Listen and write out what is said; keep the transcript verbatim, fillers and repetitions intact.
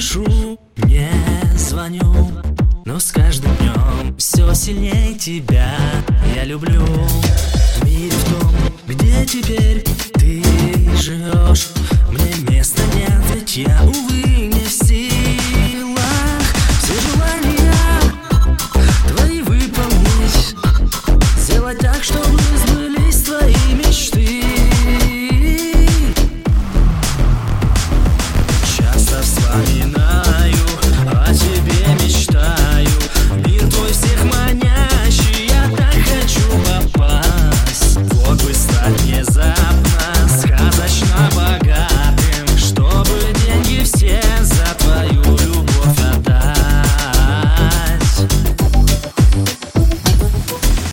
пишу, не звоню, но с каждым днем все сильнее тебя я люблю. В мире в том, где теперь ты живешь,